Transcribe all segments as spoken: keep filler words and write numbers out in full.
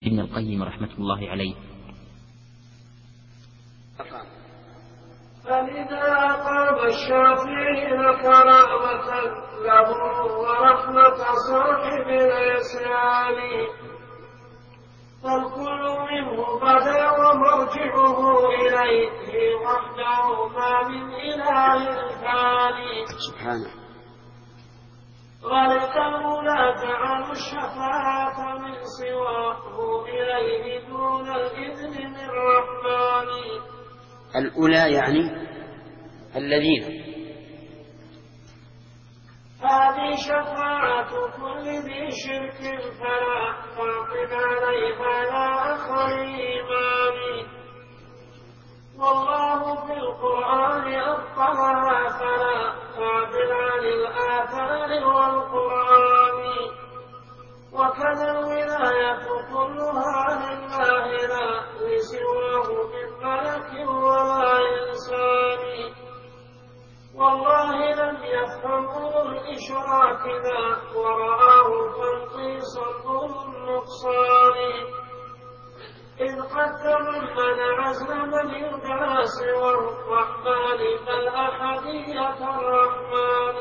ابن القيم رحمة الله عليه. فلذا قام الشافعي كرامة له ورحمة صاحب العصيان، فالكل منه بدا ومرجعه إليه وحده ما من إله ثاني سبحانه. غلط لا تعالوا الشفاعة من سواه إليه دون الإذن من الرحمن. الأولى يعني الذين، هذه شفاعة كل ذي شرك فلا تعقد عليها لا أخر الإيمان. والله في القرآن أبطلها فلا تعدل عن الآثار والقرآن. وكذا الولاية كلها لله لا لسواه من ملك ولا إنسان. والله لم يفهم أولو الإشراك ذا ورآه تنقيصا أولو النقصان، إذ قد تمنى عزل من الباس والرحمن بل أحدية الرحمن.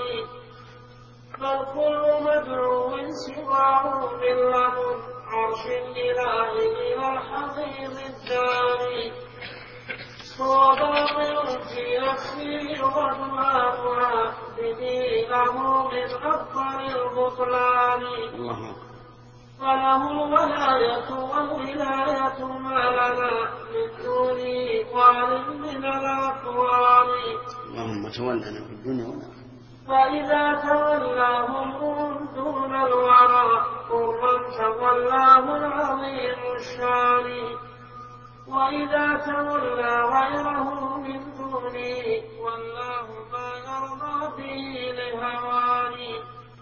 بل كل مدعو سواه من لدن عرش الإله إلى الحضيض الداني، هو باطل في نفسه ودعاؤها بدينه من أفضل البطلان. فله الولاية والولاية ما لنا من دونه قال من الأقوال. اللهم تولنا في الدنيا والآخرة. فإذا تولاهم دون الورى قرا تولاه العظيم الشان. وإذا تولى غيره من دونه والله ما يرضى به لهواني.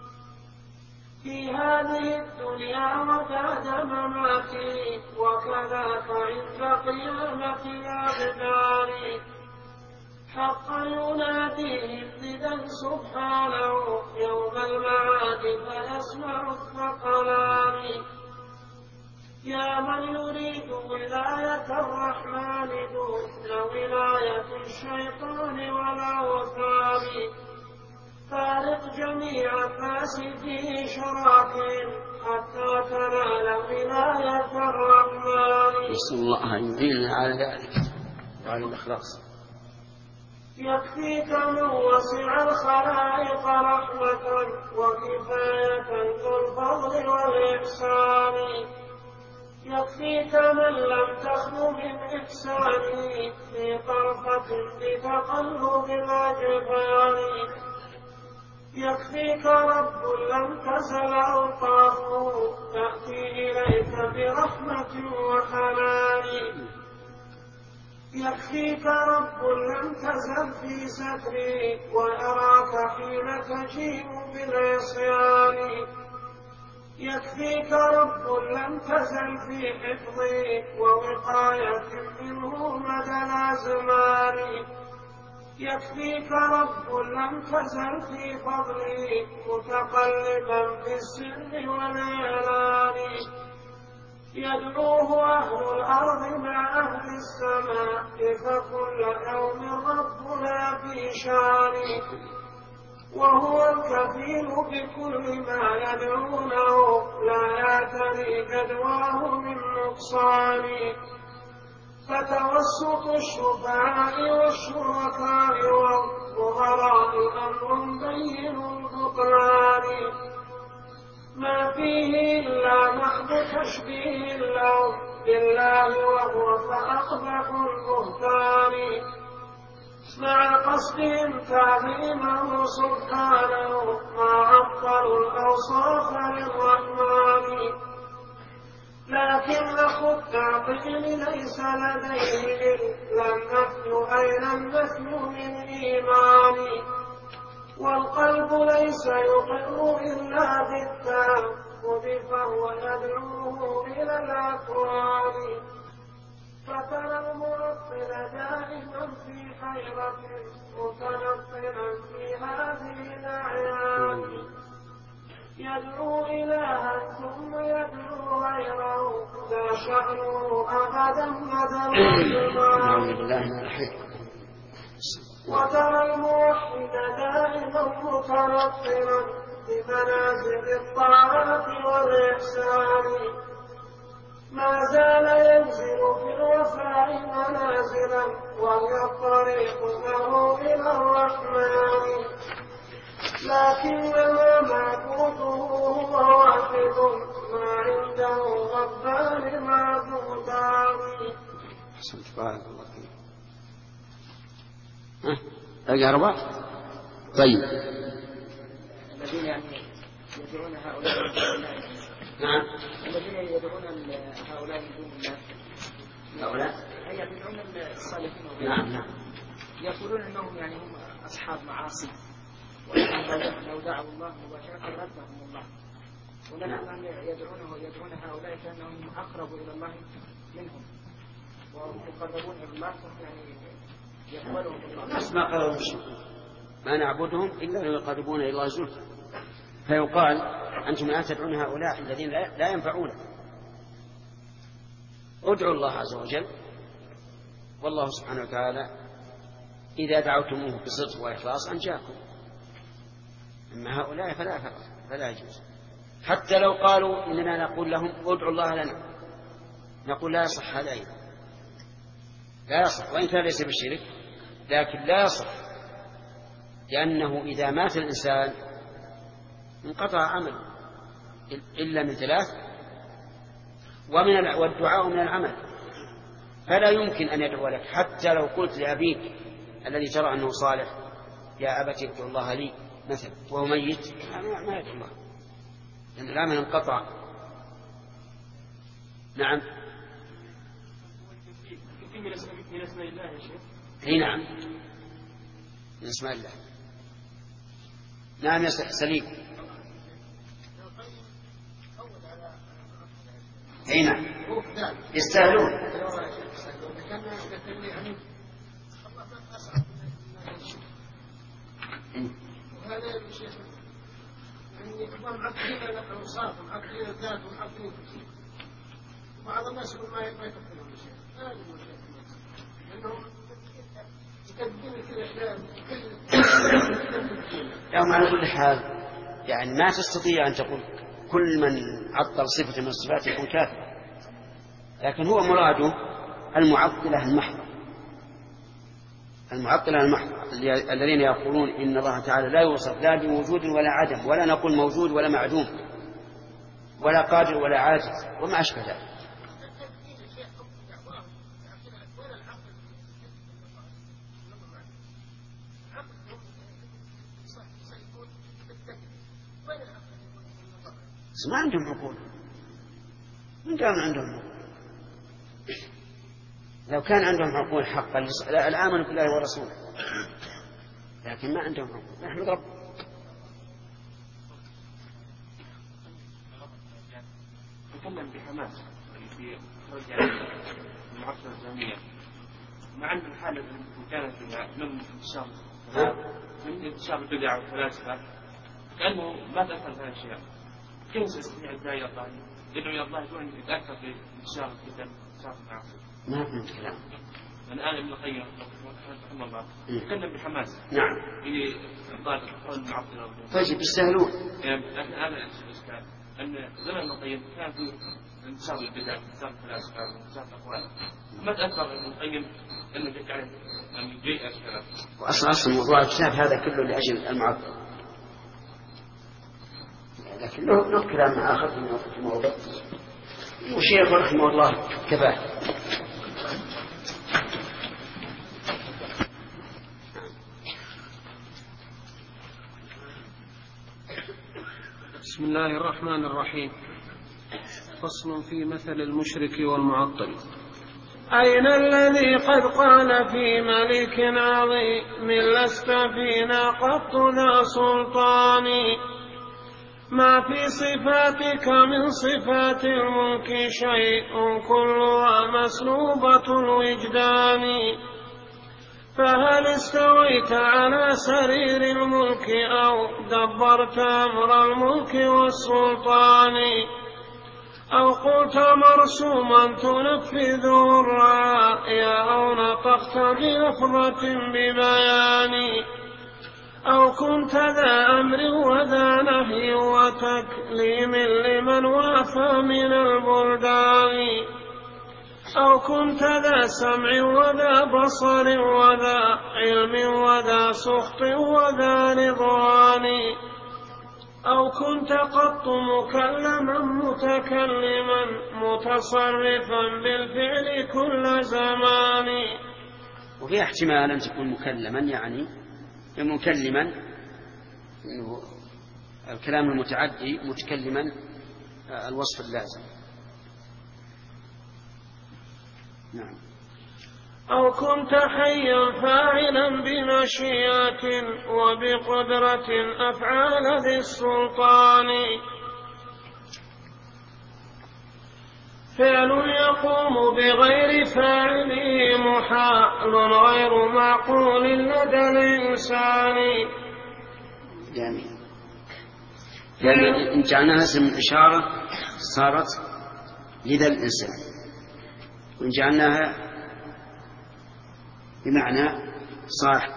في هذه الدنيا وبعد مماتي وكذاك عند قيامة الأبدان. حقا يناديهم ندى سبحانه يوم المعاد فيسمع الثقلان. يا من يريد ولاية الرحمن دون ولاية الشيطان والأوثان. فارق جميع الناس في شراكهم حتى تنال ولاية الرحمن. نسأل الله أن يعيننا على ذلك وعلى الإخلاص. يكفيك من وسع الخلائق رحمة وكفاية كالفضل والإحسان. يكفيك من لم تخل من إحسانه في طرفة بتقلب الأجفان. يكفيك رب لم تزل ألطافه تأتي إليك برحمة وحنان. يكفيك رب لم تزل في ستري ويراك حين تجيء بالعصيان. يكفيك رب لم تزل في حفظي ووقاية منه مدى الأزمان. يكفيك رب لم تزل في فضلي متقلبا في السر والإعلان. يدعوه أهل الأرض مع أهل السماء فكل يوم ربنا في شان. وهو الكفيل بكل ما يدعونه لا يعتري جدواه من نقصان. فتوسط الشفعاء والشركاء والظهراء أمر بين البطلان. ما فيه إلا محض تشبيه له بالله وهو فأقبح البهتان. مع قصدهم تعظيمه سبحانه ما أفضل الأوصاف للرحمن. لكن أخو التعظيم ليس لديه إلا النفي أين النفي من إيمان. والقلب ليس يقر إلا بالتعبد فهو يدعوه إلى الأكوان. فترى المعطل دائما في حيرة متنقلا في هذه الأعيان. يدعو إلها ثم يدعو غيره لا شأنه أبدا بدل وترى الموحد دائما مترفرا بمنازل الطاعات والإحسان ما زال ينزل في الوفاء منازلا وهي الطريق له إلى الرحمن لكنما معبوده هو واحد ما عنده ربان معبودان. بارك الله فيك. ها أربعة. طيب الذين يعني يدعون هؤلاء من دون الله. نعم. الذين يدعون هؤلاء من دون الله. هؤلاء. أي يدعون الصالحين. نعم نعم. يقولون أنهم يعني هم أصحاب معاصي. وأنهم لو دعوا الله مباشرة ردهم الله. ولكن يدعونه يدعون هؤلاء كأنهم أقرب إلى الله منهم. ويقربون إلى الله يعني يقبلهم الله. ما قالوا ما نعبدهم إلا ليقربون إلى الله زلفى. فيقال أنتم لا تدعون هؤلاء الذين لا ينفعون. ادعوا الله عز وجل والله سبحانه وتعالى إذا دعوتموه بصدق وإخلاص أنجاكم. أما هؤلاء فلا فلا يجوز. حتى لو قالوا إننا نقول لهم ادعوا الله لنا نقول لا يصح هذا أيضا لا يصح وإن كان ليس بالشرك لكن لا يصح لأنه إذا مات الإنسان انقطع عمله إلا من ثلاث ومن والدعاء من العمل فلا يمكن أن يدعو لك حتى لو قلت لأبيك الذي ترى أنه صالح يا أبت ادعو الله لي مثلا وهو ميت ما يدعو الله لأن العمل انقطع. نعم من اسماء الله يا شيخ. اي نعم من اسماء الله. نعم يا سليم. اي نعم يستاهلون. وهذا يا شيخ يعني كمان معقدين الأوصاف ومعقدين الذات ومعقدين كل شيء. وبعض الناس يقول ما ما يكفرون الشيء. لا يقول شيء. لأنهم يكذبون كذا أشياء. يوم على كل حال يعني ما تستطيع أن تقول كل من عطل صفة من الصفات يكون كافر. لكن هو مراده المعطلة المحضة المعطلة المحضة الذين يقولون إن الله تعالى لا يوصف لا بوجود ولا عدم ولا نقول موجود ولا معدوم ولا قادر ولا عاجز وما أشبه ذلك. ما عندهم عقول. من كان عندهم عقول؟ لو كان عندهم عقول حقا الآمن بالله ورسوله لكن ما عندهم عقول. نحمد رب. تكلم بحماس في خرج المعاصرة الإسلامية مع أن الحالة كانت من انتشار من انتشار البدع والفلاسفة كأنه ما تأثر هذه الأشياء. كيف يستطيع الداعية الله يدعو إلى الله دون أن يتأثر بانتشار الفتن وانتشار المعاصي؟ ما فهمت كلام. الآن ابن القيم رحمه الله يتكلم بحماس. نعم. في إبطال قول المعطلة. طيب يستاهلون. لكن هذا الإشكال أن زمن ابن القيم كان في انتشار البدع وانتشار الفلاسفة وانتشار الأقوال. ما تأثر ابن القيم أنه يجعل أن يجيء الكلام. وأصل أصل موضوع الكتاب هذا كله لأجل المعطل. لكن له له كلام آخر في الموضوع وشيخ رحمه الله كفاه. بسم الله الرحمن الرحيم. فصل في مثل المشرك والمعطل. أين الذي قد قال في ملك عظيم لست فينا قط ذا سلطان ما في صفاتك من صفات الملك شيء كلها مسلوبة الوجدان فهل استويت على سرير الملك أو دبرت أمر الملك والسلطان أو قلت مرسوما تنفذه الرأي أو نطقت بلفظة ببيان أو كنت ذا أمر وذا نهي وتكليم لمن وافى من البلدان أو كنت ذا سمع وذا بصر وذا علم وذا سخط وذا رضوان أو كنت قط مكلما متكلما متصرفا بالفعل كل زمان. وفي احتمال أن تكون مكلما يعني مكلما إنه الكلام المتعدي متكلما الوصف اللازم. نعم. أو كنت حيا فاعلا بمشيئة وبقدرة أفعال ذي السلطان فعل يقوم بغير فاعله محال غير معقول لدى الإنسان. جميل. يعني إن جعلناها اسم إشارة صارت لدى الإنسان، وإن جعلناها بمعنى صاحب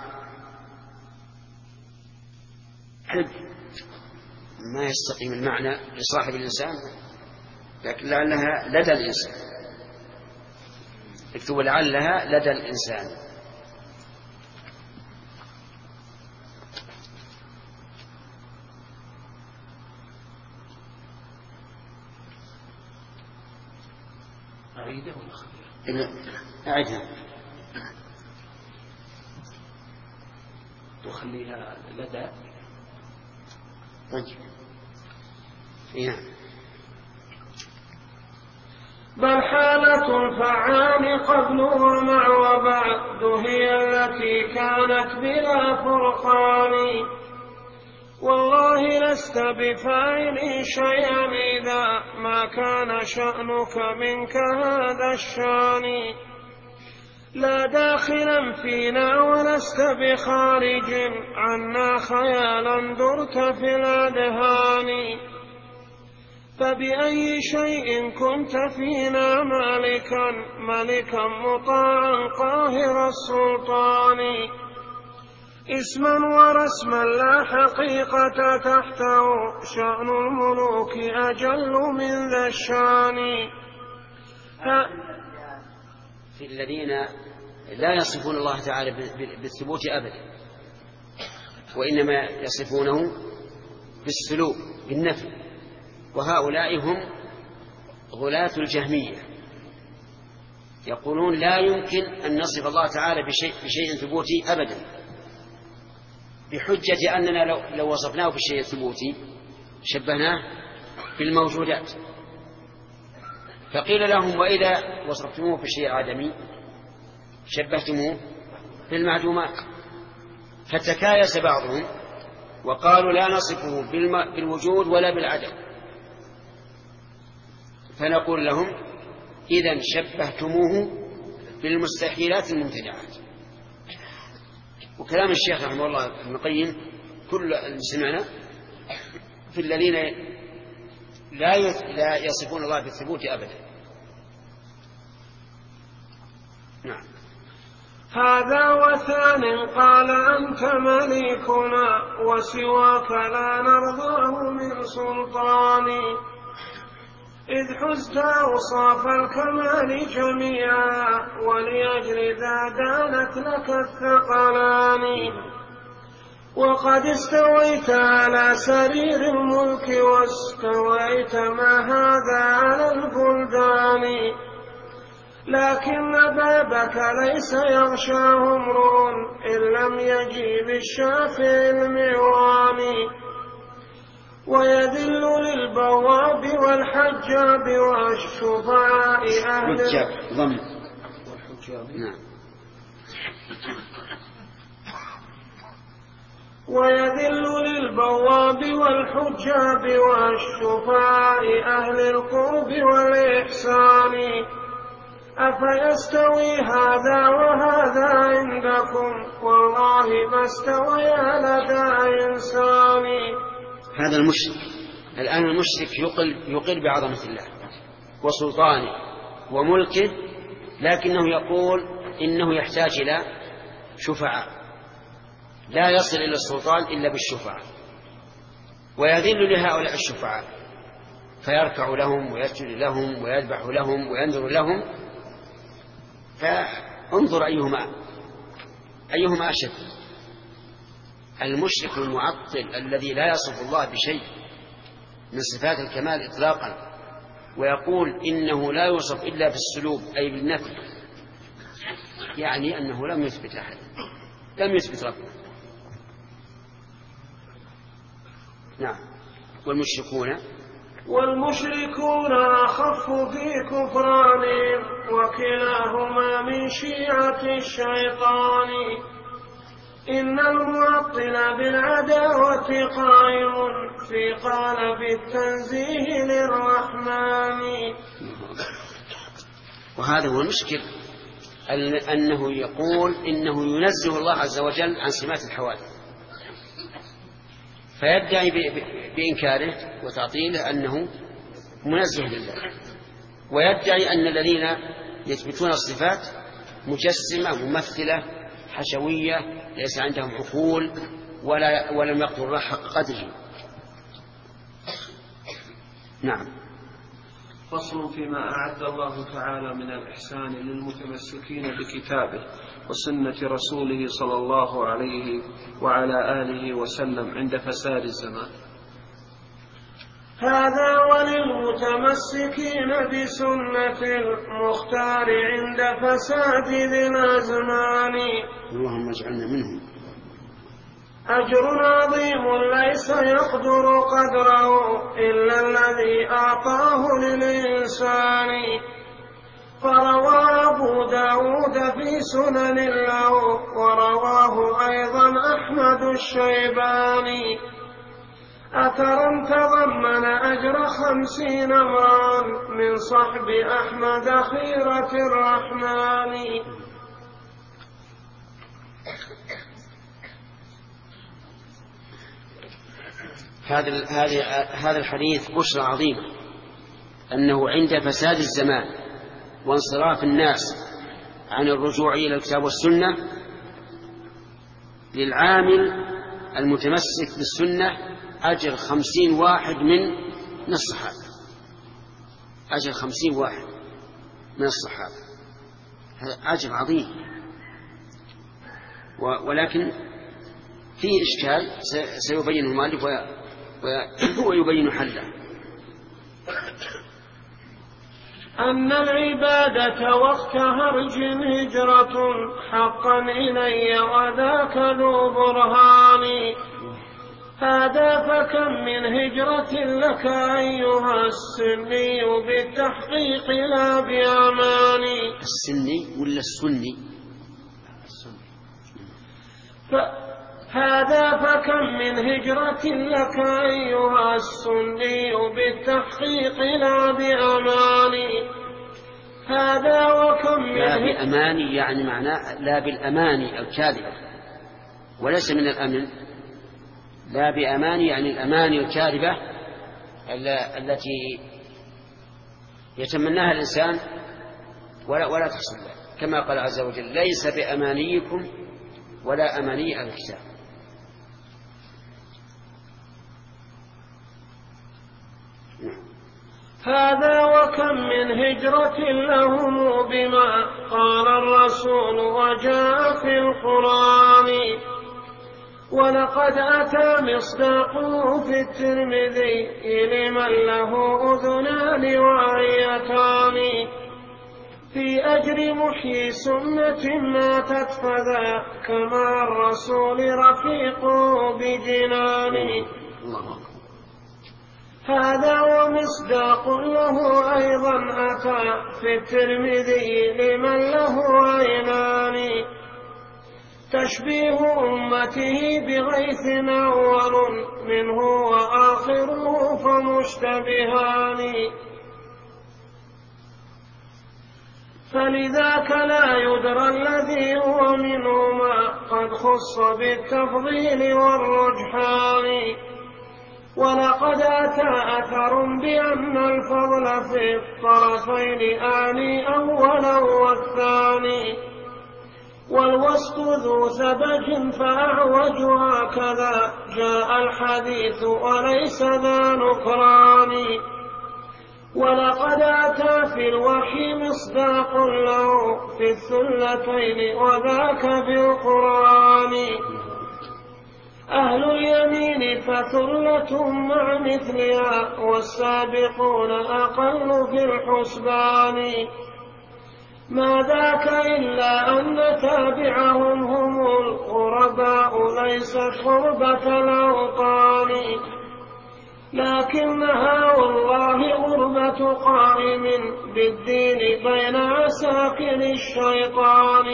ما يستقيم المعنى لصاحب الإنسان، لكن لعلها لدى الإنسان، اكتب لعلها لدى الإنسان. أعيدها ولا أخليها؟ أعيدها وخليها لدى. طيب. إيه. بل حالة الفعال قبل ومع وبعد هي التي كانت بلا فرقان والله لست بفاعل شيئا إذا ما كان شأنك منك هذا الشان لا داخلا فينا ولست بخارج عنا خيالا درت في الأذهان فبأي شيء كنت فينا مالكا ملكا مطاعا قاهر السلطان اسما ورسما لا حقيقة تحته شأن الملوك أجل من ذا الشان. في الذين لا يصفون الله تعالى بالثبوت أبدا، وإنما يصفونه بالسلوك بالنفي، وهؤلاء هم غلاة الجهمية يقولون لا يمكن أن نصف الله تعالى بشيء, بشيء ثبوتي أبدا، بحجة أننا لو, لو وصفناه بالشيء الثبوتي شبهناه بالموجودات. فقيل لهم وإذا وصفتموه بالشيء العدمي شبهتموه بالمعدومات، فتكايس بعضهم وقالوا لا نصفه بالوجود ولا بالعدم. فنقول لهم إذن شبهتموه بالمستحيلات الممتنعات. وكلام الشيخ رحمه الله ابن القيم كل سمعنا في الذين لا يصفون الله بالثبوت أبدا. نعم. هذا وثان قال أنت مليكنا وسواك لا نرضاه من سلطاني إذ حزت أوصاف الكمال جميعا ولأجل ذا دانت لك الثقلان وقد استويت على سرير الملك واستويت ما هذا على البلدان لكن بابك ليس يغشاه امرؤ إن لم يجيب الشافع المعوان ويذل للبواب والحجاب والشفعاء أهل ضم نعم ويذل للبواب والحجاب والشفعاء أهل القرب والإحسان أفيستوي هذا وهذا عندكم والله ما استويا لدى إنسان. هذا المشرك الآن المشرك يقل, يقل بعظمة الله وسلطانه وملكه، لكنه يقول إنه يحتاج إلى شفعاء، لا يصل إلى السلطان إلا بالشفعاء، ويذل لهؤلاء الشفعاء فيركع لهم ويسجد لهم ويذبح لهم وينذر لهم. فانظر أيهما أيهما أشد، المشرك المعطل الذي لا يصف الله بشيء من صفات الكمال إطلاقا ويقول إنه لا يوصف إلا بالسلوب أي بالنفي، يعني أنه لم يثبت أحد، لم يثبت ربه. نعم. والمشركون والمشركون أخف في كفرانهم وكلاهما من شيعة الشيطان. إن المعطل بالعداوة قائم في قالب التنزيه للرحمن. وهذا هو المشكل، أنه يقول إنه ينزه الله عز وجل عن سمات الحوادث، فيدعي بإنكاره وتعطيله أنه منزه لله، ويدعي أن الذين يثبتون الصفات مجسمة ممثلة حشوية ليس عندهم عقول ولا ولم يقدروا الله حق قدره. نعم. فصل فيما أعد الله تعالى من الإحسان للمتمسكين بكتابه وسنة رسوله صلى الله عليه وعلى آله وسلم عند فساد الزمان. هذا وللمتمسكين بسنة المختار عند فساد ذي الأزمان. اللهم اجعلنا منهم. أجر عظيم ليس يقدر قدره إلا الذي أعطاه للإنسان. فروى أبو داود في سنن له ورواه أيضا أحمد الشيباني أثرا تضمن أجر خمسين امرا من صحب أحمد خيرة الرحمن. هذا هذا الحديث بشرى عظيمة، أنه عند فساد الزمان وانصراف الناس عن الرجوع إلى الكتاب والسنة للعامل المتمسك بالسنة أجر خمسين واحد من من الصحابة، أجر خمسين واحد من الصحابة، هذا أجر عظيم. ولكن فيه إشكال سيبينه المؤلف ويبين حله. أن العبادة وقت هرج هجرة حقا إلي وذاك ذو برهان. هذا فكم من هجرة لك أيها السني بالتحقيق لا بأماني. السني ولا السني؟ ف... هذا فكم من هجرة لك أيها السني بالتحقيق لا بأماني. هذا وكم من لا بأماني يعني معناه لا بالأماني الكاذبة وليس من الأمن. لا بأماني يعني الأماني الكاذبة التي يتمناها الإنسان ولا, ولا تحصل له، كما قال عز وجل ليس بأمانيكم ولا أماني الكتاب. هذا وكم من هجرة لهم بما قال الرسول وجاء في القرآن. ولقد أتى مصداقه في الترمذي لمن له أذنان وعيتان في أجر محيي سنة ماتت فذاك مع الرسول رفيق بجنان. هذا ومصداق له أيضا أتى في الترمذي لمن له عينان تشبيه أمته بغيث أول منه وآخره فمشتبهان. فلذاك لا يدرى الذي هو منهما قد خص بالتفضيل والرجحان. ولقد أتى أثر بأن الفضل في الطرفين آني أولا والثاني، والوسط ذو سبج فأعوج هكذا جاء الحديث وليس ذا نكران. ولقد أتى في الوحي مصداق له في الثلتين وذاك بالقرآن. أهل اليمين فثلة مع مثلها والسابقون أقل في الحسبان. ما ذاك إلا أن تابعهم هم الغرباء ليست غربة الأوطان، لكنها والله غربة قائم بالدين بين عساكر الشيطان.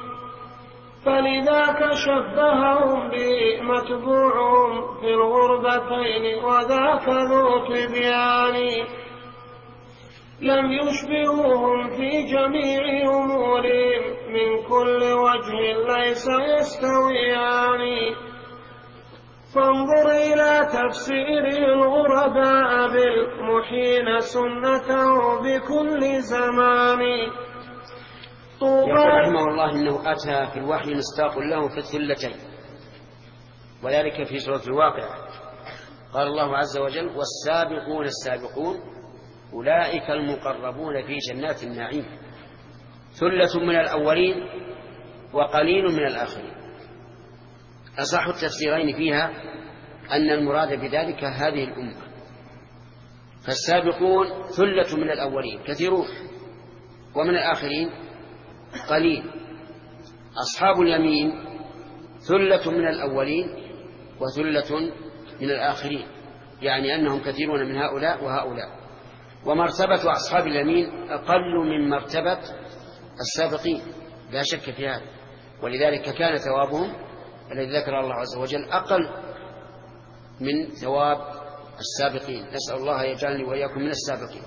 فلذاك شبههم به متبوعهم في الغربتين وذاك ذو تبيان. لم يشبهوهم في جميع أمورهم من كل وجه ليس يستويان. فانظر إلى تفسير الغرباء بالمحين سنته بكل زمان. يقول رحمه الله إنه أتى في الوحي مصداق له في الثلتين، وذلك في سورة الواقعة قال الله عز وجل: والسابقون السابقون أولئك المقربون في جنات النعيم ثلة من الأولين وقليل من الآخرين. أصح التفسيرين فيها أن المراد بذلك هذه الأمة، فالسابقون ثلة من الأولين كثيرون، ومن الآخرين قليل. أصحاب اليمين ثلة من الأولين وثلة من الآخرين، يعني أنهم كثيرون من هؤلاء وهؤلاء. ومرتبة أصحاب اليمين أقل من مرتبة السابقين لا شك في هذا، ولذلك كان ثوابهم الذي ذكر الله عز وجل أقل من ثواب السابقين. نسأل الله يجعلني وإياكم من السابقين.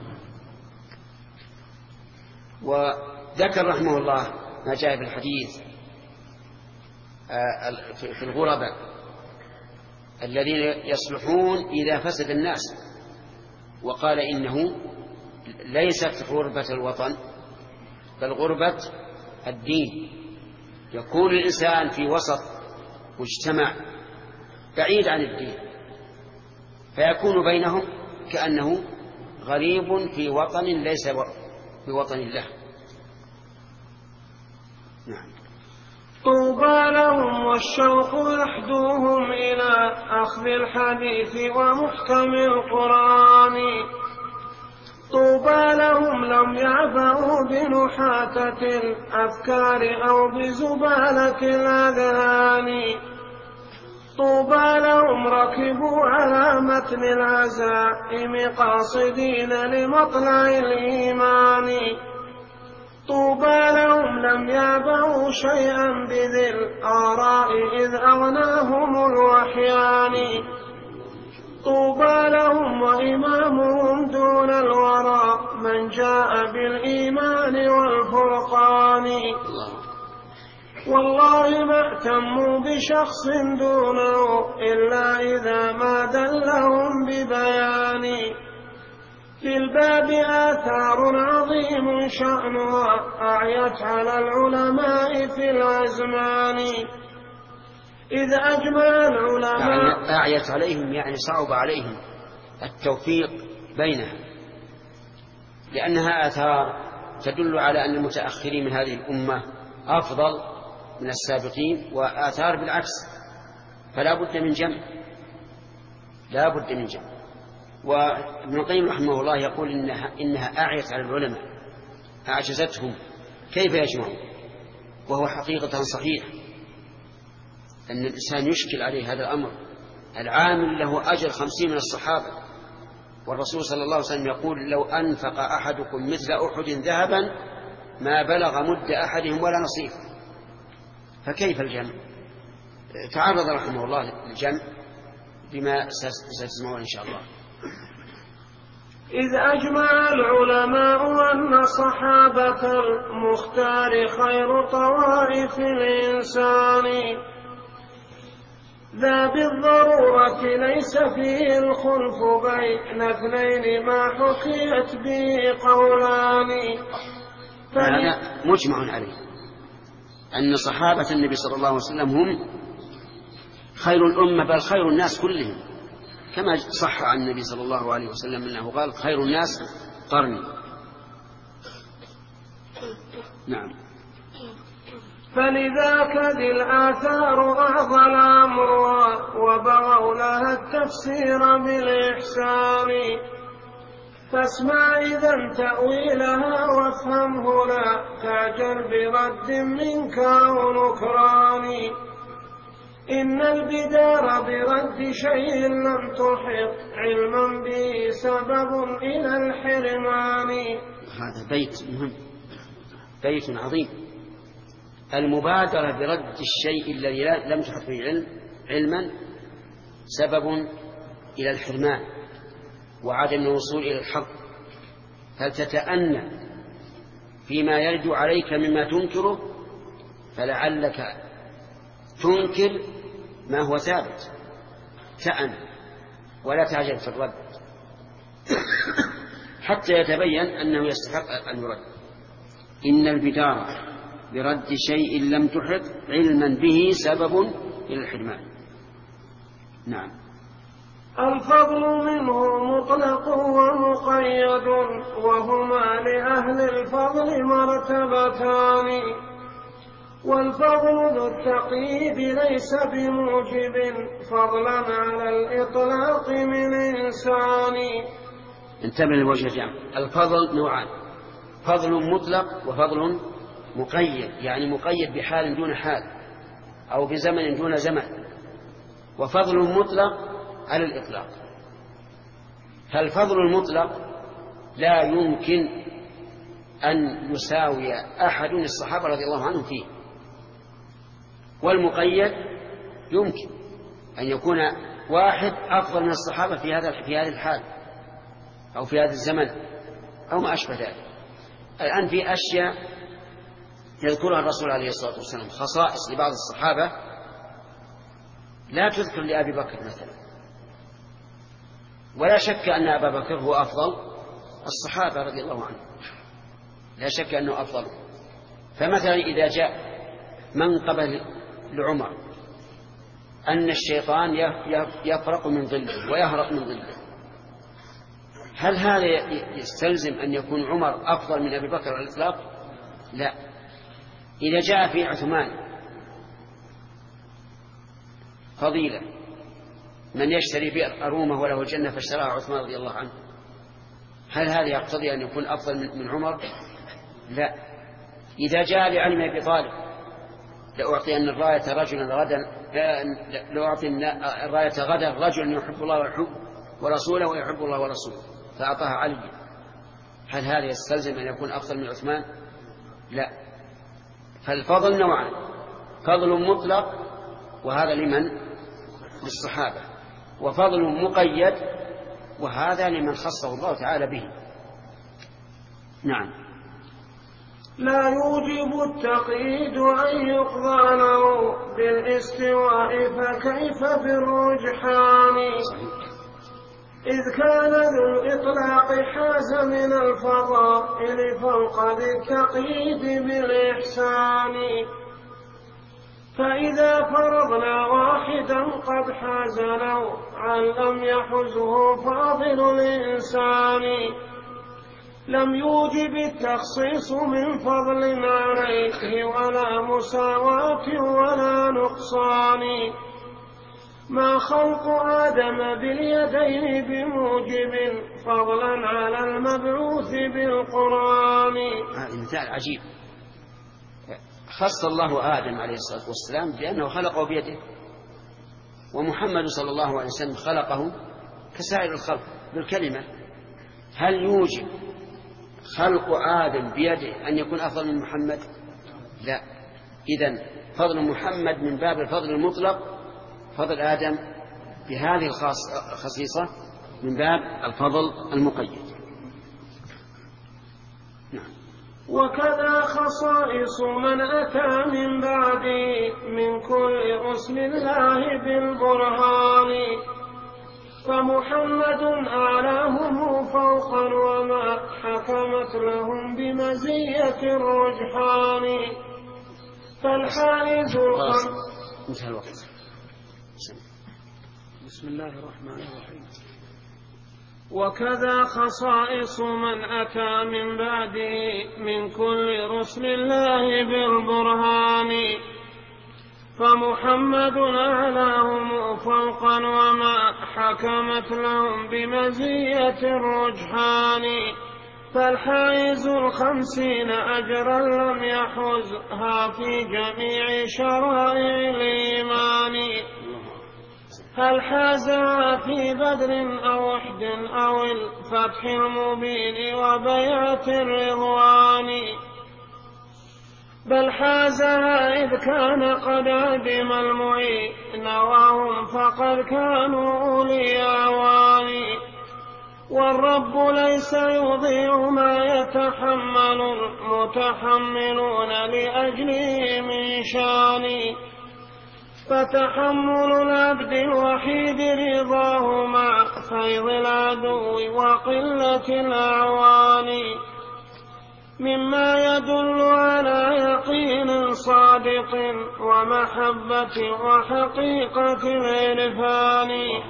وذكر رحمه الله ما جاء في الحديث في الغرباء الذين يصلحون إذا فسد الناس، وقال إنه ليست غربة الوطن بل غربة الدين. يكون الإنسان في وسط مجتمع بعيد عن الدين فيكون بينهم كأنه غريب في وطن ليس بوطن الله. نعم. طوبى لهم والشوق يحدوهم إلى أخذ الحديث ومحكم القرآن. طوبى لهم لم يعبأوا بنحاتة الأفكار أو بزبالة الأذهان. طوبى لهم ركبوا على متن العزائم قاصدين لمطلع الإيمان. طوبى لهم لم يعبأوا شيئا بذي الآراء إذ أغناهم الوحيان. طوبى لهم وإمامهم دون الورى من جاء بالإيمان والفرقان. والله ما اهتموا بشخص دونه إلا إذا ما دلهم ببيان. في الباب آثار عظيم شأنها أعيت على العلماء في الأزمان. إذ أجمع العلماء أعيت عليهم يعني صعب عليهم التوفيق بينها، لأنها آثار تدل على أن المتأخرين من هذه الأمة أفضل من السابقين، وآثار بالعكس، فلا بد من جمع لا بد من جمع. وابن القيم رحمه الله يقول إنها, إنها أعيت على العلماء، أعجزتهم كيف يجمعون، وهو حقيقة صحيح أن الإنسان يشكل عليه هذا الأمر. العامل له أجر خمسين من الصحابة، والرسول صلى الله عليه وسلم يقول: لو أنفق أحدكم مثل أحد ذهبا ما بلغ مد أحدهم ولا نصيف. فكيف الجمع؟ تعرض رحمه الله للجمع بما ستسمعون إن شاء الله. إذ أجمع العلماء أن صحابة المختار خير طوائف الإنسان، ذا بالضرورة ليس فيه الخلف بين اثنين ما حكيت به قولان. هذا مجمع عليه أن صحابة النبي صلى الله عليه وسلم هم خير الأمة، بل خير الناس كلهم، كما صح عن النبي صلى الله عليه وسلم أنه قال خير الناس قرني. نعم. فلذاك ذي الآثار أعظى الأمر وبغوا لها التفسير بالإحسان، فاسمع إذا تأويلها وافهمه لا تعجل برد منك أو نكران. إن البدار برد شيء لم تحط علما به سبب إلى الحرمان. هذا بيت مهم، بيت عظيم. المبادرة برد الشيء الذي لم تحط به علم علما سبب إلى الحرمان وعدم الوصول إلى الحق، فلتتأنى فيما يرد عليك مما تنكره، فلعلك تنكر ما هو ثابت. تأن ولا تعجل في الرد حتى يتبين أنه يستحق أن يرد. إن البدار برد شيء لم تحط علما به سبب إلى الحرمان. نعم. الفضل منه مطلق ومقيد وهما لأهل الفضل مرتبتان، والفضل ذو التقييد ليس بموجب فضلا على الإطلاق من إنسان. انتبه للوجه الجامع. الفضل نوعان: فضل مطلق وفضل مقيد، يعني مقيد بحال دون حال أو بزمن دون زمن، وفضل مطلق على الإطلاق. فالفضل المطلق لا يمكن أن يساوي أحد من الصحابة رضي الله عنهم فيه، والمقيد يمكن أن يكون واحد أفضل من الصحابة في هذا في هذه الحال أو في هذا الزمن أو ما أشبه ذلك. الآن في أشياء يذكرها الرسول عليه الصلاة والسلام، خصائص لبعض الصحابة لا تذكر لأبي بكر مثلا، ولا شك أن أبا بكر هو أفضل الصحابة رضي الله عنه، لا شك أنه أفضل. فمثلا إذا جاء من قبل لعمر أن الشيطان يفرق من ظله ويهرب من ظله، هل هذا يستلزم أن يكون عمر أفضل من أبي بكر على الإطلاق؟ لا. إذا جاء في عثمان فضيلة من يشتري بئر أرومة وله الجنة فاشتراها عثمان رضي الله عنه، هل هذا يقتضي أن يكون أفضل من عمر؟ لا. إذا جاء لعلي بن أبي طالب لأعطي أن الراية رجلا غدا لأعطي الراية غدا رجل يحب الله ويحب ورسوله ويحب الله ورسوله، فأعطاها علي، هل هذا يستلزم أن يكون أفضل من عثمان؟ لا. فالفضل نوعان: فضل مطلق وهذا لمن؟ للصحابة، وفضل مقيد وهذا لمن خصه الله تعالى به. نعم. لا يوجب التقييد أن يقضى له بالاستواء فكيف بالرجحان، إذ كان ذو الإطلاق حاز من الفضائل فوق ذي التقييد بالإحسان. فإذا فرضنا واحدا قد حاز نوعا لم يحزه فاضل الإنسان، لم يوجب التخصيص من فضل عليه ولا مساواة ولا نقصان، ما خلق آدم باليدين بموجب فضلا على المبعوث بالقرآن. هذا مثال عجيب. خص الله آدم عليه الصلاة والسلام بأنه خلقه بيده، ومحمد صلى الله عليه وسلم خلقه كسائر الخلق بالكلمة. هل يوجب خلق آدم بيده أن يكون أفضل من محمد؟ لا. إذن فضل محمد من باب الفضل المطلق، فضل آدم بهذه الخصيصة من باب الفضل المقيد. وكذا خصائص من أتى من بعده من كل رسل الله بالبرهان، فمحمد أعلاهم فوقا وما حكمت لهم بمزية الرجحان. فالحائز الخمس بسم الله الرحمن الرحيم. وكذا خصائص من أتى من بعده من كل رسل الله بالبرهان، فمحمد أعلاهم فوقا وما حكمت لهم بمزية الرجحان. فالحائز الخمسين أجرا لم يحزها في جميع شرائع الإيمان، هل حازها في بدر أو أحد أو الفتح المبين وبيعة الرضوان، بل حازها إذ كان قد عدم المعين وهم فقد كانوا أولي أعوان. والرب ليس يضيع ما يتحمل المتحملون لأجله من شان، فتحمل العبد الوحيد رضاه مع فيض العدو وقلة الأعوان، مما يدل على يقين صادق ومحبة وحقيقة العرفان.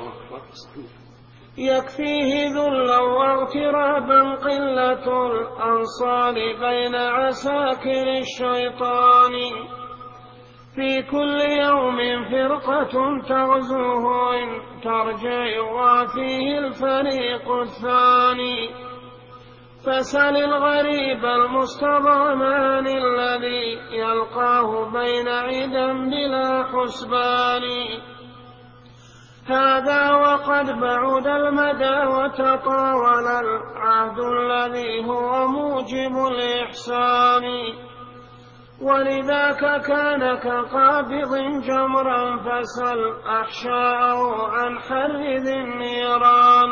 يكفيه ذلا واغترابا قلة الأنصار بين عساكر الشيطان، في كل يوم فرقة تغزوه إن ترجع وفيه الفريق الثاني. فسل الغريب المستضامان الذي يلقاه بين عدا بلا حسبان، هذا وقد بعد المدى وتطاول العهد الذي هو موجب الإحسان، ولذاك كان كقابض جمرا فسل أحشاءه عن حر ذي النيران.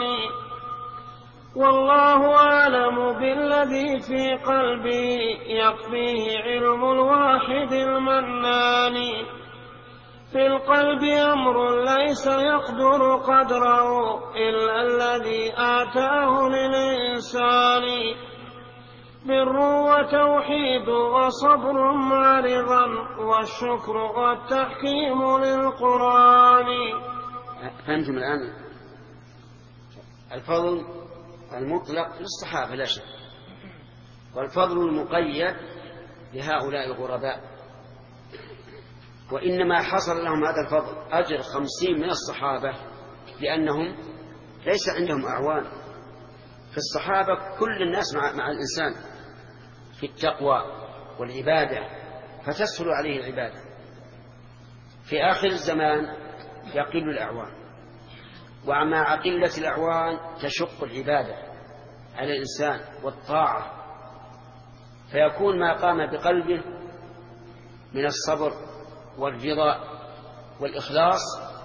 والله أعلم بالذي في قلبي يكفيه علم الواحد المنان، في القلب أمر ليس يقدر قدره إلا الذي آتاه للإنسان، بر وتوحيد وصبر مع رضا والشكر والتحكيم للقرآن. فهمتم الآن؟ الفضل المطلق للصحابة لا شك، والفضل المقيد لهؤلاء الغرباء، وإنما حصل لهم هذا الفضل أجر خمسين من الصحابة لأنهم ليس عندهم أعوان. في الصحابة كل الناس مع, مع الإنسان في التقوى والعبادة فتسهل عليه العبادة. في آخر الزمان يقل الأعوان، ومع قلة الأعوان تشق العبادة على الإنسان والطاعة، فيكون ما قام بقلبه من الصبر والرضا والإخلاص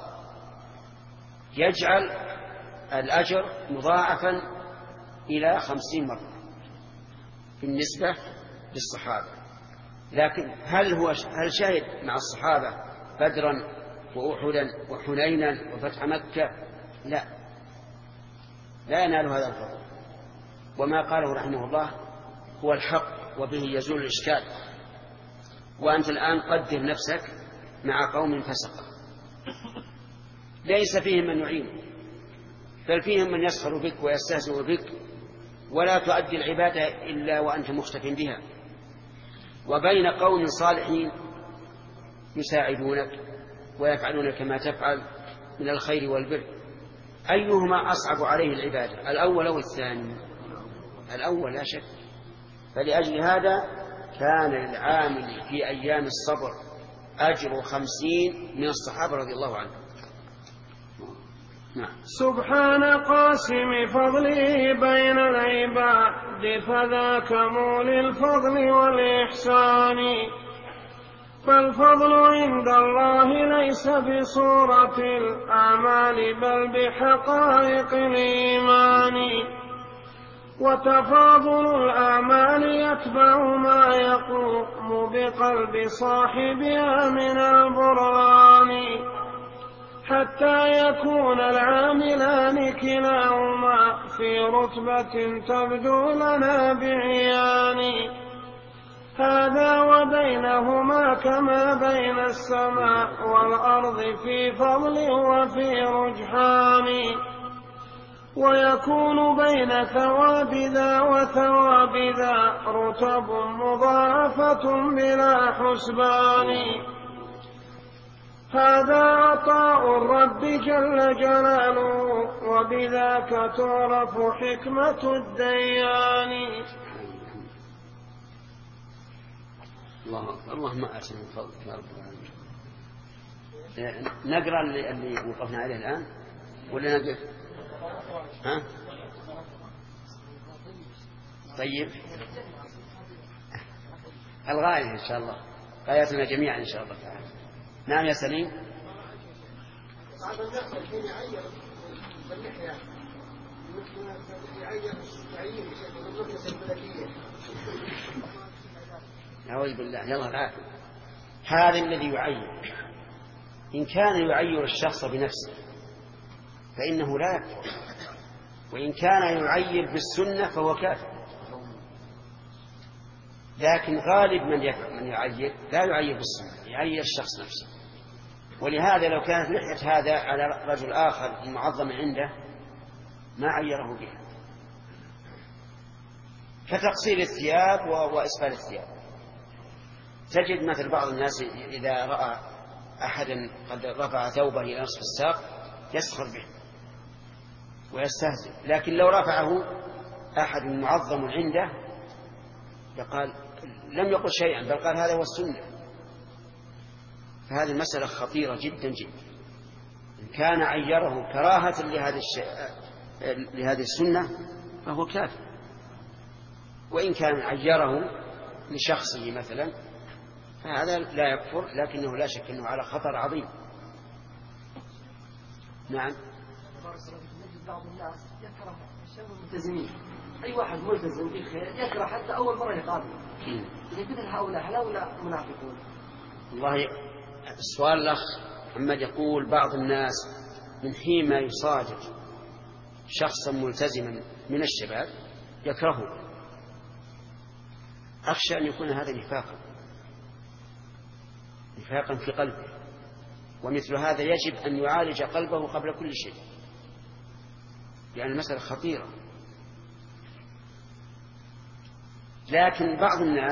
يجعل الأجر مضاعفا إلى خمسين مرة بالنسبة للصحابة. لكن هل هو هل شهد مع الصحابة بدرا وأحدا وحنينا وفتح مكة؟ لا، لا ينال هذا الفضل. وما قاله رحمه الله هو الحق وبه يزول الإشكال. وأنت الآن قدر نفسك مع قوم فسقة ليس فيهم من يعين، بل فيهم من يسخر بك ويستهزئ بك ولا تؤدي العبادة إلا وأنت مختف بها، وبين قوم صالحين يساعدونك ويفعلون كما تفعل من الخير والبر. أيهما أصعب عليه العبادة، الأول أو الثاني؟ الأول لا شك. فلأجل هذا كان للعامل في أيام الصبر أجر خمسين من الصحابة رضي الله عنهم. نعم. سبحان قاسم فضله بين العباد فذاك مولي الفضل والإحسان. فالفضل عند الله ليس بصورة الأعمال بل بحقائق الإيمان، وتفاضل الأعمال يتبع ما يقوم بقلب صاحبها من البرهان حتى يكون العاملان كلاهما في رتبة تبدو لنا بعيان هذا وبينهما كما بين السماء والأرض في فضل وفي رجحان ويكون بين ثواب ذا وثواب ذا رتب مضاعفة بلا حسبان هذا عطاء الرب جل جلاله وبذاك تعرف حكمة الديان. الله اللهم أحسن من فضلك يا رب العالمين. نقرأ اللي, اللي وقفنا عليه الآن ولا نقرأ؟ ها؟ طيب الغاية إن شاء الله غايتنا جميعا إن شاء الله تعالى. نعم يا سليم. بعض الناس الحين يعير باللحية مثل يعير يعير بالركز الملكية. أعوذ بالله يلا العافية. هذا الذي يعير إن كان يعير الشخص بنفسه فإنه لا يكفر، وإن كان يعير بالسنة فهو كافر. لكن غالب من من يعير لا يعير بالسنة، يعير الشخص نفسه. ولهذا لو كانت لحية هذا على رجل آخر المعظم عنده ما عيره بها، كتقصير الثياب وإسفال الثياب. تجد مثل بعض الناس إذا رأى أحدا قد رفع ثوبه إلى نصف الساق يسخر به ويستهزئ، لكن لو رفعه أحد معظم عنده فقال لم يقل شيئا بل قال هذا هو السنة. فهذه المسألة خطيرة جدا جدا. إن كان عيره كراهة لهذه, الش... لهذه السنة فهو كافر، وإن كان عيره لشخصه مثلا فهذا لا يكفر، لكنه لا شك أنه على خطر عظيم. نعم. بعض الناس يكره الشباب الملتزمين، أي واحد ملتزم بالخير يكره حتى أول مرة يقابله. إذا مثل هؤلاء هؤلاء منافقون. والله السؤال الأخ محمد يقول بعض الناس من حين ما يصادف شخصا ملتزما من الشباب يكرهه. أخشى أن يكون هذا نفاقا نفاقا في قلبه، ومثل هذا يجب أن يعالج قلبه قبل كل شيء، يعني المسألة خطيرة. لكن بعض الناس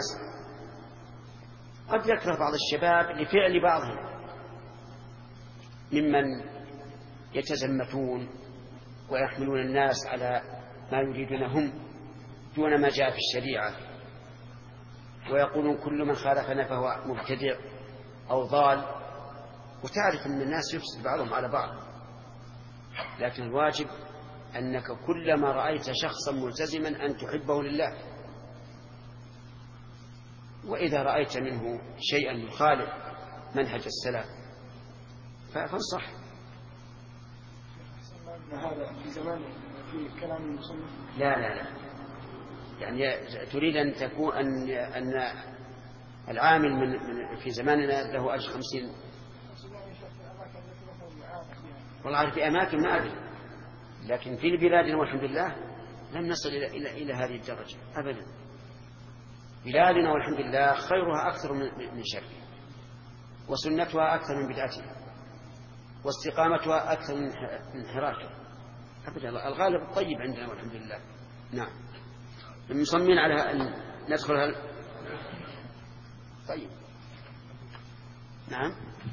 قد يكره بعض الشباب لفعل بعضهم ممن يتزمتون ويحملون الناس على ما يريدون هم دون ما جاء في الشريعة، ويقولون كل من خالفنا فهو مبتدع أو ضال. وتعرف أن الناس يفسد بعضهم على بعض، لكن الواجب أنك كلما رأيت شخصا ملتزما أن تحبه لله، وإذا رأيت منه شيئا يخالف منهج السلف فانصح. هذا في زمان في كلام المصنف. لا لا لا يعني تريد أن تكون أن أن العامل من, من في زماننا له أجر خمسين. والله في أماكن ما أدري، لكن في بلادنا والحمد لله لم نصل إلى إلى إلى هذه الدرجة أبدا. بلادنا والحمد لله خيرها أكثر من شرها، وسنتها أكثر من بدعتها، واستقامتها أكثر من انحرافها أبدا. الغالب الطيب عندنا والحمد لله. نعم. مصممين على أن ندخل هل... طيب نعم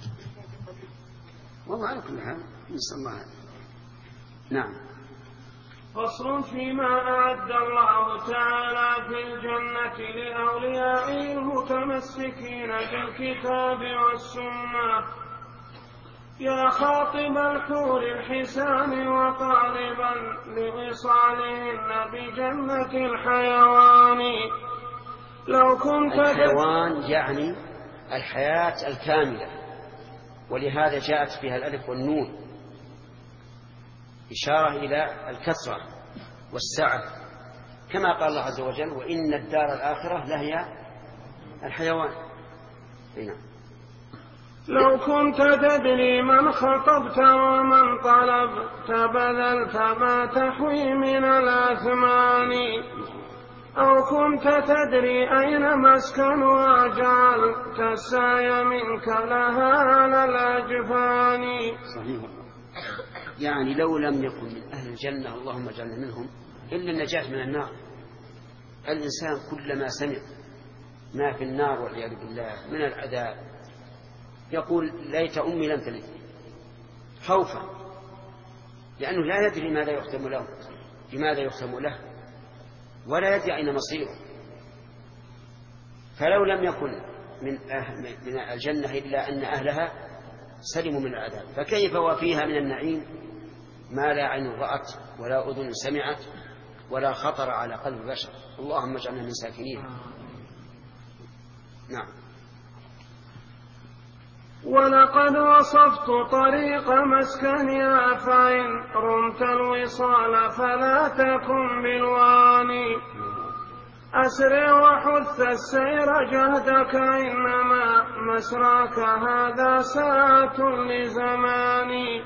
والله على كل حال نسأل الله. نعم. فصل فيما أعد الله تعالى في الجنة لأوليائه المتمسكين بالكتاب والسنة. يا خاطب الحور الحسان وطالبا لوصالهن بجنة الحيوان. لو كنت الحيوان يعني الحياة الكاملة، ولهذا جاءت فيها الألف والنون إشارة إلى الكثرة والسعة كما قال الله عز وجل وإن الدار الآخرة لهي الحيوان. هنا. لو كنت تدري من خطبت ومن طلبت بذلت ما تحوي من الأثمان، أو كنت تدري أين مسكن وجعلت السعي منك لها على الأجفان. صحيح. يعني لو لم يكن من أهل الجنة اللهم اجعلنا منهم إلا النجاة من النار. الإنسان كلما سمع ما في النار والعياذ بالله من العذاب يقول ليت أمي لم تلد، خوفا، لأنه لا يدري ماذا يختم له لماذا يختم له ولا يدري أين مصيره. فلو لم يكن من, أهل من الجنة إلا أن أهلها سلموا من العذاب، فكيف وفيها من النعيم ما لا عين رأت ولا أذن سمعت ولا خطر على قلب بشر. اللهم اجعلنا من ساكنين. نعم. ولقد وصفت طريق مسكنها فإن رمت الوصال فلا تكن بالواني، أسرع وحث السير جهدك إنما مسراك هذا ساعة لزماني،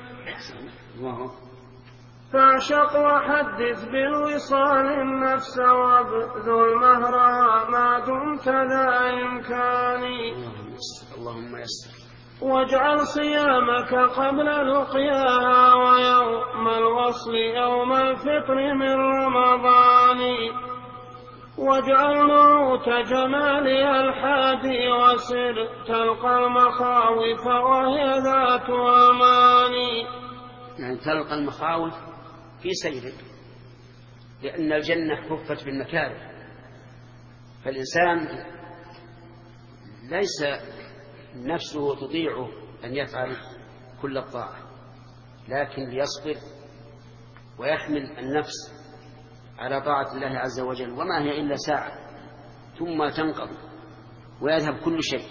فاعشق وحدث بالوصال النفس وابذل مهرها ما دمت ذا إمكاني، اللهم يسر، واجعل صيامك قبل لقياها ويوم الوصل يوم الفطر من رمضان، واجعل نعوت جمالها الحادي وسر تلقى المخاوف وهي ذات أمان. يعني تلقى المخاوف في سيرك، لأن الجنة حفت بالمكاره، فالإنسان ليس نفسه تطيعه أن يفعل كل الطاعة، لكن ليصبر ويحمل النفس على طاعة الله عز وجل، وما هي إلا ساعة ثم تنقضي ويذهب كل شيء.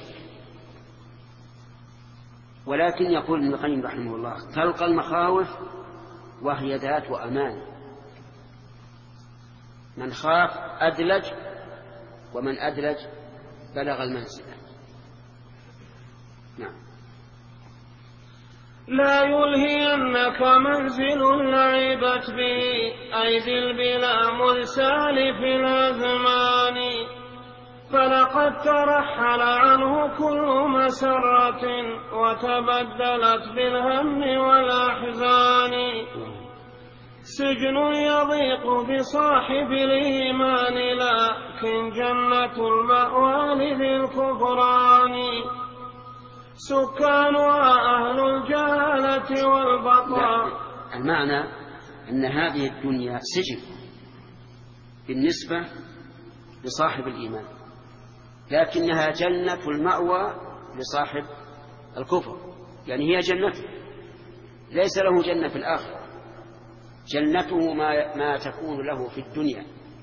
ولكن يقول ابن القيم رحمه الله تلقى المخاوف وهي ذات أمان، من خاف أدلج ومن أدلج بلغ المنزل. نعم. لا يلهينك منزل لعبت به أيدي البلا مرسال في الأزمان، فلقد ترحل عنه كل مسرة وتبدلت بالهم والأحزان، سجن يضيق بصاحب الإيمان لكن جنة المأوى لذي الكفران، سكانها أهل الجهالة والبطاء. المعنى أن هذه الدنيا سجن بالنسبة لصاحب الإيمان، لكنها جنة المأوى لصاحب الكفر، يعني هي جنته، ليس له جنة في الآخرة، جنته ما, ما تكون له في الدنيا.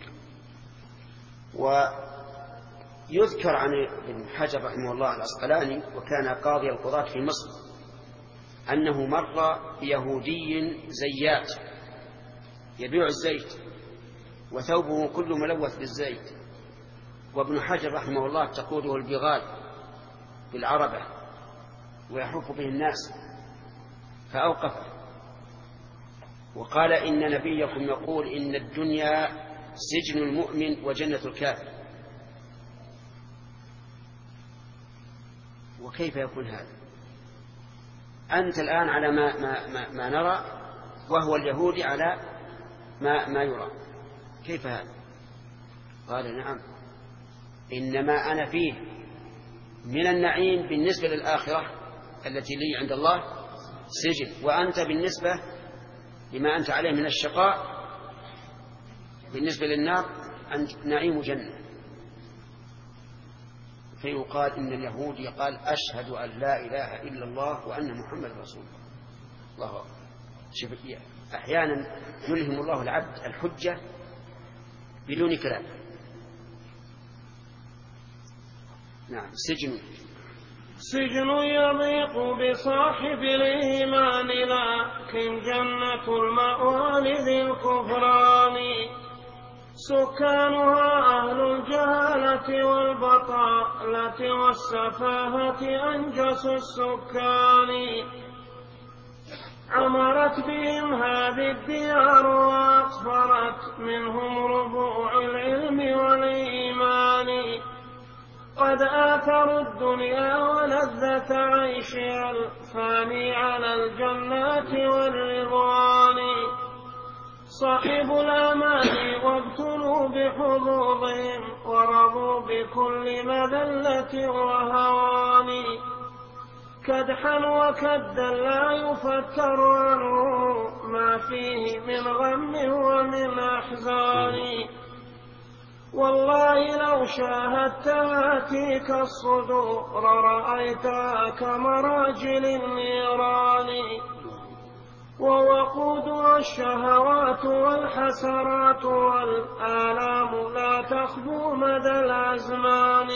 ويذكر عن ابن حجر رحمه الله العسقلاني وكان قاضي القضاة في مصر أنه مر بيهودي زيات يبيع الزيت وثوبه كله ملوث بالزيت، وابن حجر رحمه الله تقوده البغال بالعربة ويحف به الناس، فأوقفه وقال إن نبيكم يقول إن الدنيا سجن المؤمن وجنة الكافر، وكيف يكون هذا؟ أنت الآن على ما, ما, ما, ما نرى وهو اليهودي على ما, ما يرى، كيف هذا؟ قال نعم، إنما أنا فيه من النعيم بالنسبة للآخرة التي لي عند الله سجن، وأنت بالنسبة لما أنت عليه من الشقاء بالنسبة للنار أنت نعيم جنة. فيقال إن اليهودي قال أشهد أن لا إله إلا الله وأن محمد رسول الله. الله أكبر. شوف أحيانا يلهم الله العبد الحجة بدون كلام. نعم. سجن سجن يضيق بصاحب الإيمان لكن جنة المأوى لذي الكفران، سكانها أهل الجهالة والبطالة والسفاهة أنجس السكان عمرت بهم هذه الديار وأقفرت منهم ربوع العلم والإيمان قد آثروا الدنيا ولذة عيشها الفاني على الجنات والرضوان صحبوا الأمان وابتلوا بحظوظهم ورضوا بكل مذلة وهوان كدحا وكدا لا يفتر عنه ما فيه من غم ومن أحزان والله لو شاهدت هاتيك الصدور رأيتها كمراجل النيران ووقودها الشهوات والحسرات والآلام لا تخبو مدى الأزمان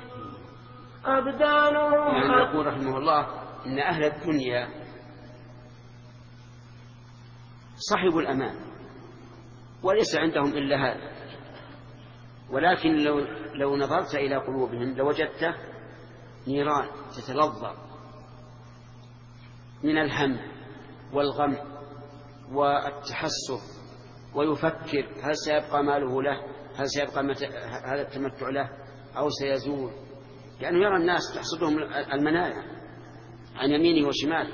أبدانهم. يعني يقول رحمه الله إن أهل الدنيا صحبوا الأمان وليس عندهم إلا هذا، ولكن لو, لو نظرت إلى قلوبهم لوجدته نيران تتلظى من الهم والغم والتحسر ويفكر هل سيبقى ماله له، هل سيبقى هذا التمتع له أو سيزول، لأنه يرى الناس تحصدهم المنايا عن يمينه وشماله،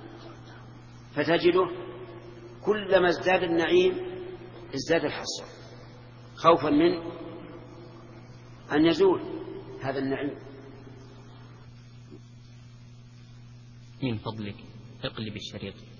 فتجده كلما ازداد النعيم ازداد الحسرة خوفا من أن يزول هذا النعيم. من فضلك اقلب الشريط.